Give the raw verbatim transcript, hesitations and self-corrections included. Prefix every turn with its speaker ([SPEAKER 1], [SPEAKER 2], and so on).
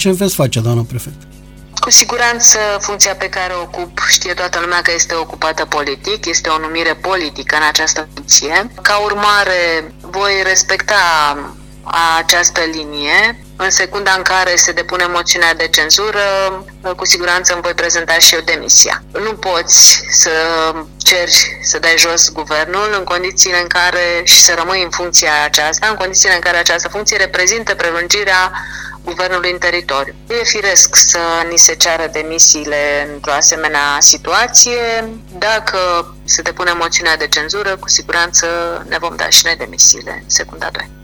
[SPEAKER 1] Ce veți face, doamnă prefect?
[SPEAKER 2] Cu siguranță, funcția pe care o ocup, știe toată lumea că este ocupată politic, este o numire politică în această funcție. Ca urmare, voi respecta această linie. În secunda în care se depune moțiunea de cenzură, cu siguranță îmi voi prezenta și eu demisia. Nu poți să ceri să dai jos guvernul în condițiile în care și să rămâi în funcția aceasta, în condițiile în care această funcție reprezintă prelungirea guvernului în teritoriu. E firesc să ni se ceară demisiile într-o asemenea situație. Dacă se depune moțiunea de cenzură, cu siguranță ne vom da și noi demisiile în secunda doi.